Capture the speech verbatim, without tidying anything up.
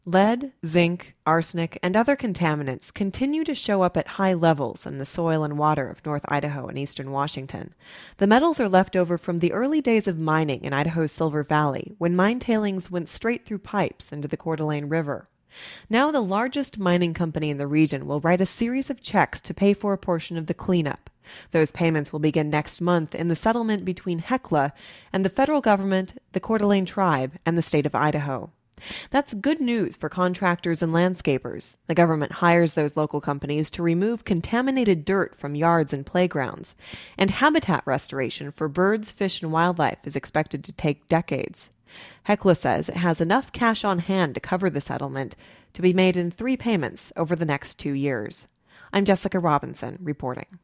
Lead, zinc, arsenic, and other contaminants continue to show up at high levels in the soil and water of North Idaho and eastern Washington. The metals are left over from the early days of mining in Idaho's Silver Valley, when mine tailings went straight through pipes into the Coeur d'Alene River. Now the largest mining company in the region will write a series of checks to pay for a portion of the cleanup. Those payments will begin next month in the settlement between Hecla and the federal government, the Coeur d'Alene Tribe, and the state of Idaho. That's good news for contractors and landscapers. The government hires those local companies to remove contaminated dirt from yards and playgrounds. And habitat restoration for birds, fish, and wildlife is expected to take decades. Hecla says it has enough cash on hand to cover the settlement, to be made in three payments over the next two years. I'm Jessica Robinson, reporting.